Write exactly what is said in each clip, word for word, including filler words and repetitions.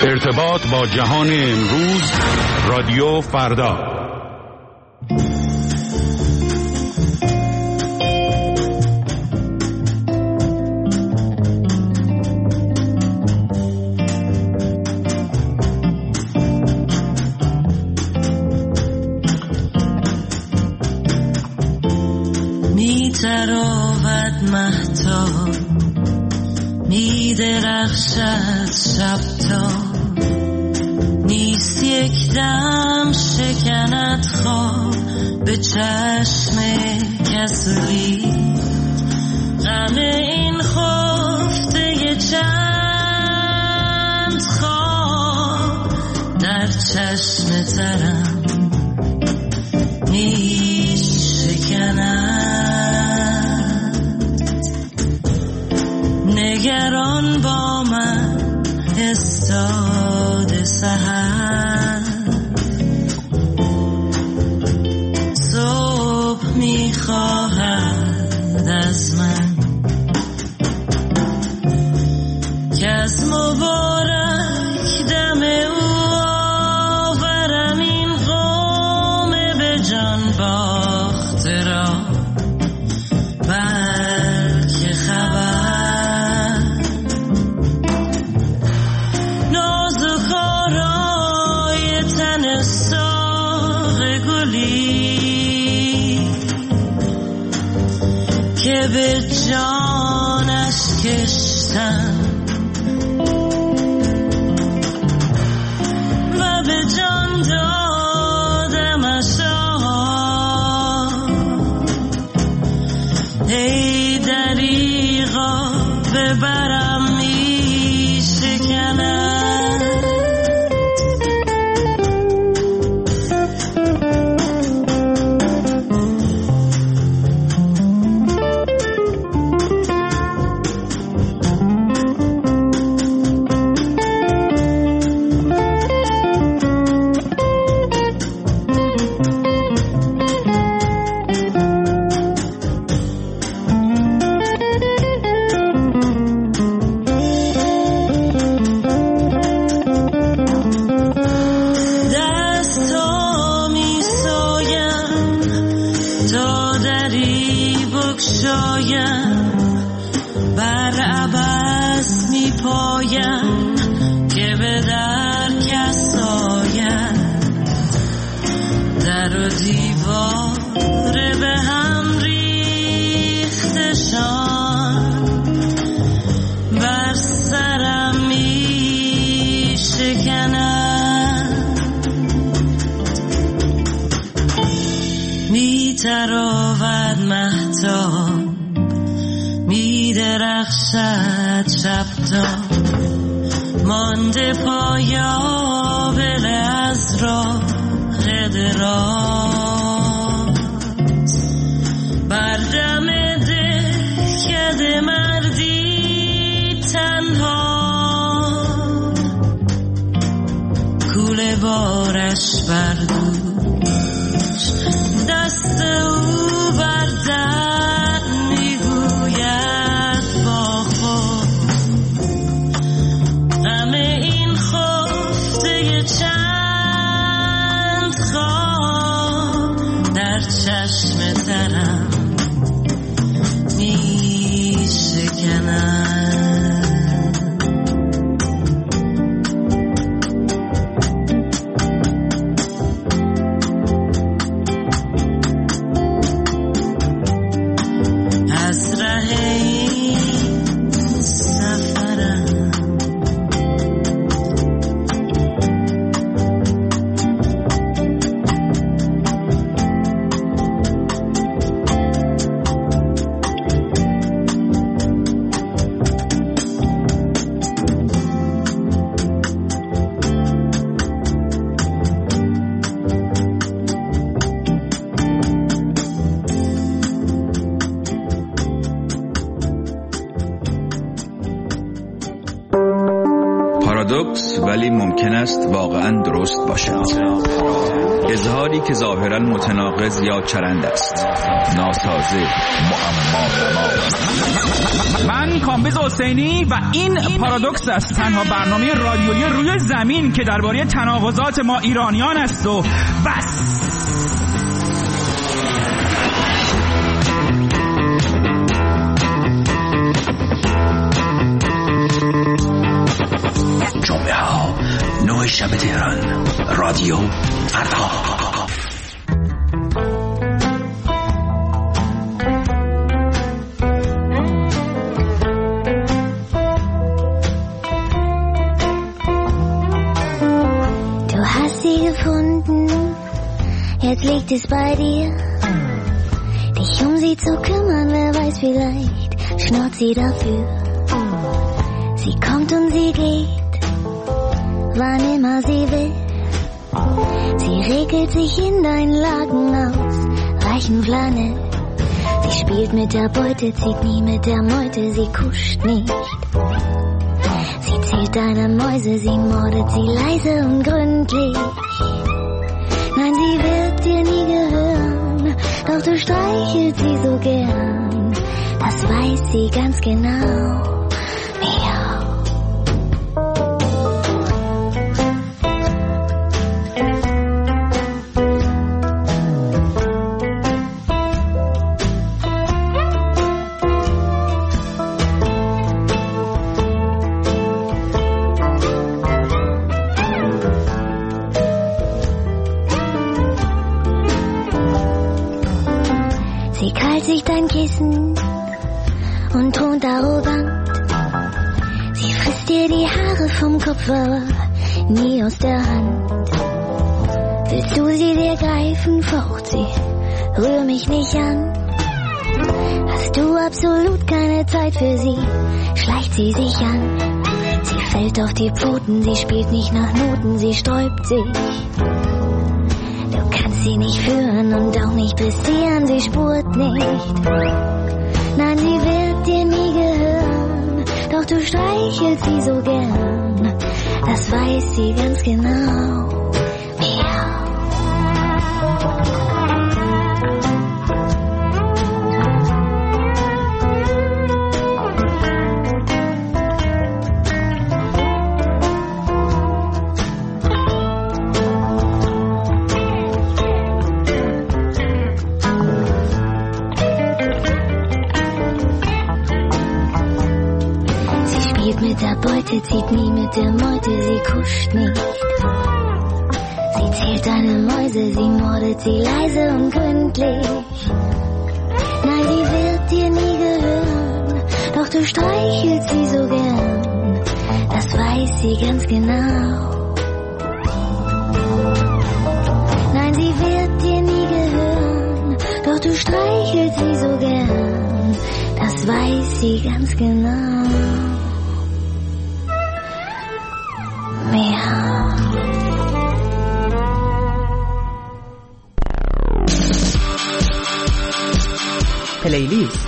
ارتباط با جهان امروز، رادیو فردا. می تراود مهتاب، می درخشد شب تا، نیست یک دم شکند خواب به چشم کسری. غم این خفته چند خواب در چشم ترم می شکند. نگران با من استاد سحر، صبح میخواهد از من که از مبارک دم او آورم این قوم به جان باخته را. بلکه خبر نازک آرای تن ساق گلی که به جانش کشتم و به جان دادمش. ای دریغا ببرم می شکند. بر عبث می پایم که به در کس آید. در و دیوار به هم ریختشان بر سرم می شکند. می تراود مهتاب، می درخشد شب تا، مانده پایابل از راه دراز. بر دم دهکده مردی تنها، کوله بارش بر دوش، دست او بر در میگوید با خود. غم این خفته چند خواب در چشم ترم می شکند. پارادوکس ولی ممکن است واقعاً درست باشد. اظهاری که ظاهراً متناقض یا چرند است، ناسازه، معما. من کامبیز حسینی و این پارادوکس است، تنها برنامه رادیویی روی زمین که درباره تناقضات ما ایرانیان است و بس. جمعه ها نه شب تهران، رادیو فردا. Du hast sie gefunden, jetzt liegt es bei dir, dich um sie zu kümmern, wer weiß, vielleicht schnurrt sie dafür. Sie kommt und sie geht, wann immer sie will. Sie regelt sich in deinen Laken aus weichen Flanell. Sie spielt mit der Beute, zieht nie mit der Meute, sie kuscht nicht. Sie zählt deine Mäuse, sie mordet sie leise und gründlich. Nein, sie wird dir nie gehören, doch du streichelst sie so gern. Das weiß sie ganz genau. Sich dein Kissen und thront arrogant. Sie frisst dir die Haare vom Kopf, aber nie aus der Hand. Willst du sie dir greifen, faucht sie, rühr mich nicht an. Hast du absolut keine Zeit für sie, schleicht sie sich an. Sie fällt auf die Pfoten, sie spielt nicht nach Noten, sie sträubt sich. Sie nicht führen und auch nicht besieren, sie spurt nicht. Nein, sie wird dir nie gehören, doch du streichelst sie so gern. Das weiß sie ganz genau. Zieht nie mit der Meute, sie kuscht nicht. Sie zählt deine Mäuse, sie mordet sie leise und gründlich. Nein, sie wird dir nie gehören, doch du streichelst sie so gern. Das weiß sie ganz genau. Nein, sie wird dir nie gehören, doch du streichelst sie so gern. Das weiß sie ganz genau. پلیلیست.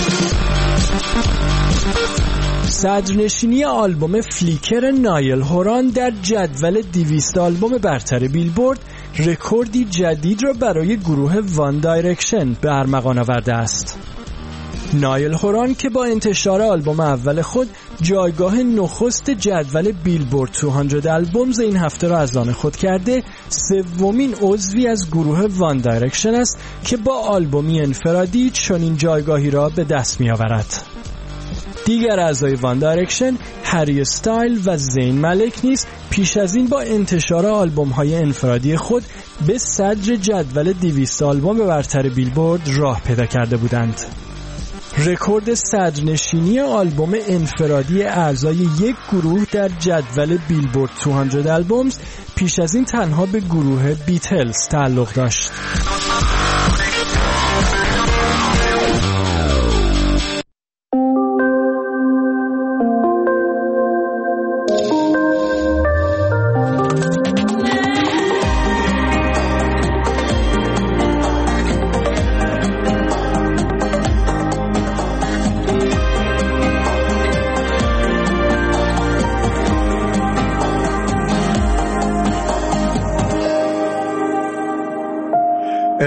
صدرنشینی آلبوم فلیکر نایل هوران در جدول دویست آلبوم برتر بیلبورد رکوردی جدید را برای گروه وان دایرکشن به ارمغان آورده است. نایل هوران که با انتشار آلبوم اول خود جایگاه نخست جدول بیلبورد دویست آلبومز این هفته را از آن خود کرده، سومین عضوی از گروه وان دایرکشن است که با آلبومی انفرادی چنین جایگاهی را به دست می آورد. دیگر اعضای وان دایرکشن، هری استایل و زین ملک نیز پیش از این با انتشار آلبوم‌های انفرادی خود به صدر جدول دویست آلبوم برتر بیلبورد راه پیدا کرده بودند. رکورد صدرنشینی آلبوم انفرادی اعضای یک گروه در جدول بیلبورد دویست آلبومز پیش از این تنها به گروه بیتلز تعلق داشت.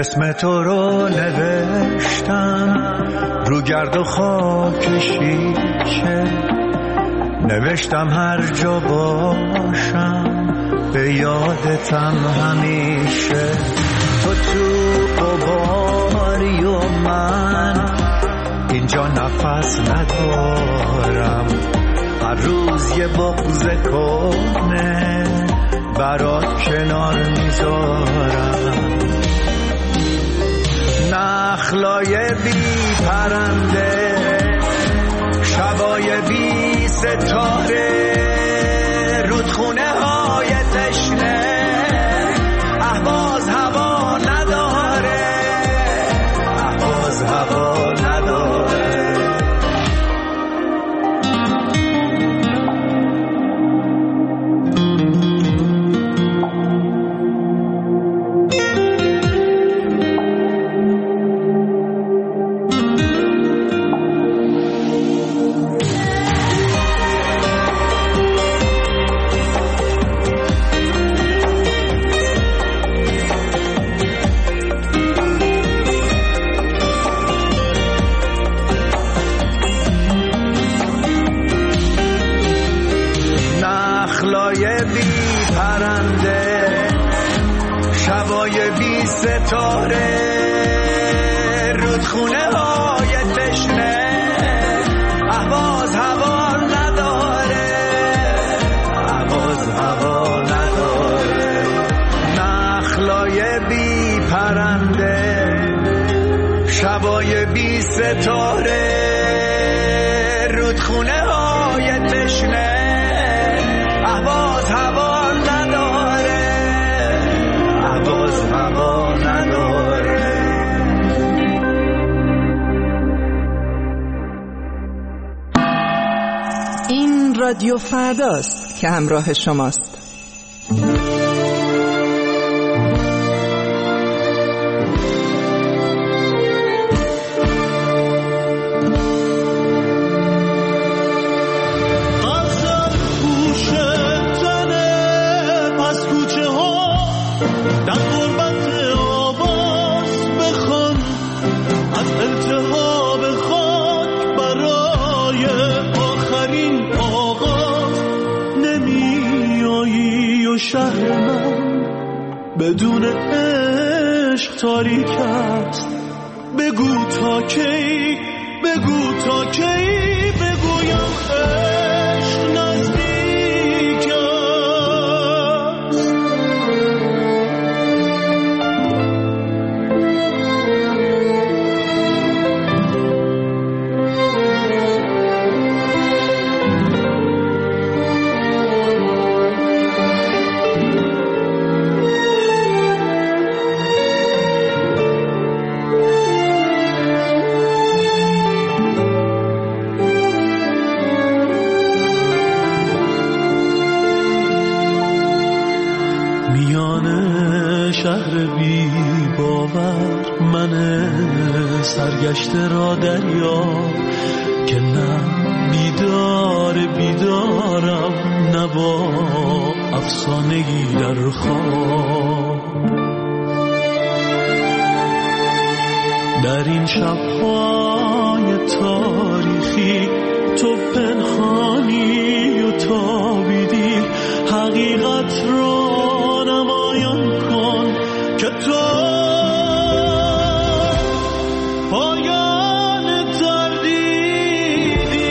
اسم تو رو نوشتم رو گرد و خاک شیشه، نوشتم هر جا باشم به یادتم همیشه. تو تو قباری و من اینجا نفس ندارم، هر روز یه بغض کنه برات کنار میذارم. نخلای بی پرنده، شبای بی ستاره، رودخونه های تشنه، اهواز هوا نداره، اهواز هوا نداره. ستاره، رودخونه های تشنه، اهواز هوا نداره، اهواز هوا نداره. نخلای بی پرنده، شبای بی ستاره، رودخونه های تشنه، اهواز هوا نداره، اهواز هوا نداره. این رادیو فرداست که همراه شماست. شهر من بدون عشق تاریک است. بگو تا کی، بگو تا کی بگویم عشق نزدیک است. شهر بی باور من سرگشته را دریا، که نه بیدار بیدارم نه با افسانگی در خواب. در این شب‌های تاریخی تو پنهانی و تابیدی، حقیقت را نمایان کن که تو پایان تردیدی.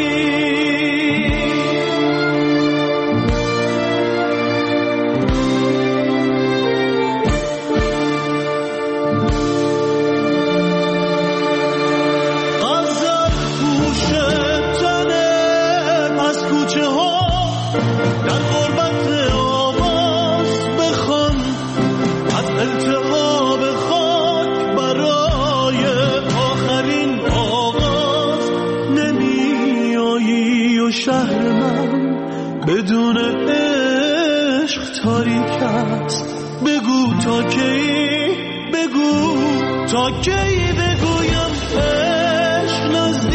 غزل پوش تنه پس کوچه ها در غربت آواز بخوان، از التهاب خاک برای آخرین آغاز. نمی آیی و شهر من بدون عشق تاریک است. بگو تا کی، بگو تا کی بگویم عشق نزدیک